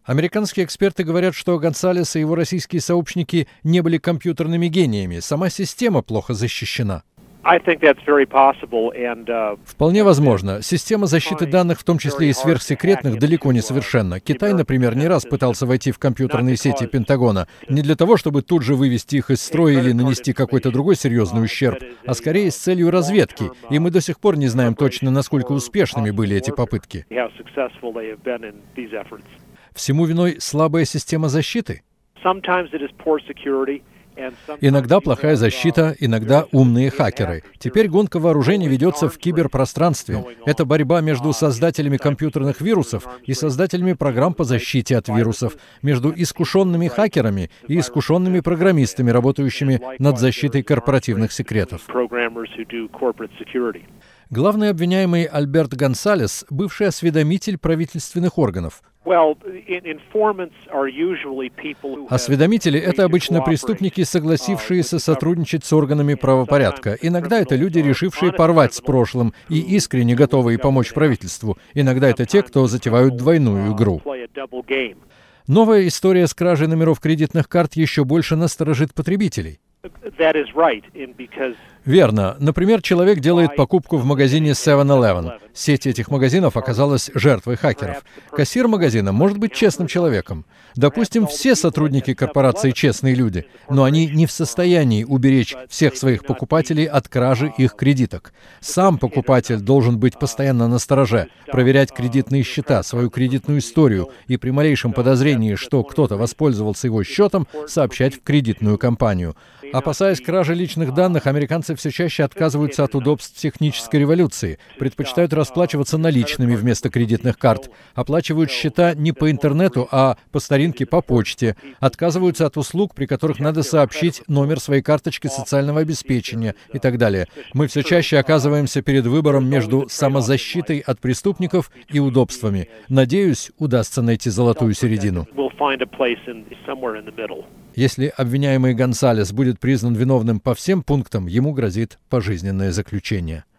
Американские эксперты говорят, что Гонсалес и его российские сообщники не были компьютерными гениями. Сама система плохо защищена. Вполне возможно. Система защиты данных, в том числе и сверхсекретных, далеко не совершенна. Китай, например, не раз пытался войти в компьютерные сети Пентагона не для того, чтобы тут же вывести их из строя или нанести какой-то другой серьезный ущерб, а скорее с целью разведки. И мы до сих пор не знаем точно, насколько успешными были эти попытки. Всему виной слабая система защиты? Иногда плохая защита, иногда умные хакеры. Теперь гонка вооружений ведется в киберпространстве. Это борьба между создателями компьютерных вирусов и создателями программ по защите от вирусов, между искушенными хакерами и искушенными программистами, работающими над защитой корпоративных секретов. Главный обвиняемый Альберт Гонсалес – бывший осведомитель правительственных органов. Осведомители – это обычно преступники, согласившиеся сотрудничать с органами правопорядка. Иногда это люди, решившие порвать с прошлым и искренне готовые помочь правительству. Иногда это те, кто затевают двойную игру. Новая история с кражей номеров кредитных карт еще больше насторожит потребителей. Верно. Например, человек делает покупку в магазине 7-Eleven. Сеть этих магазинов оказалась жертвой хакеров. Кассир магазина может быть честным человеком. Допустим, все сотрудники корпорации честные люди, но они не в состоянии уберечь всех своих покупателей от кражи их кредиток. Сам покупатель должен быть постоянно настороже, проверять кредитные счета, свою кредитную историю и при малейшем подозрении, что кто-то воспользовался его счетом, сообщать в кредитную компанию. Опасаясь кражи личных данных, американцы все чаще отказываются от удобств технической революции, предпочитают расплачиваться наличными вместо кредитных карт, оплачивают счета не по интернету, а по старинке по почте, отказываются от услуг, при которых надо сообщить номер своей карточки социального обеспечения и так далее. Мы все чаще оказываемся перед выбором между самозащитой от преступников и удобствами. Надеюсь, удастся найти золотую середину. Если обвиняемый Гонсалес будет признан виновным по всем пунктам, ему грозит пожизненное заключение.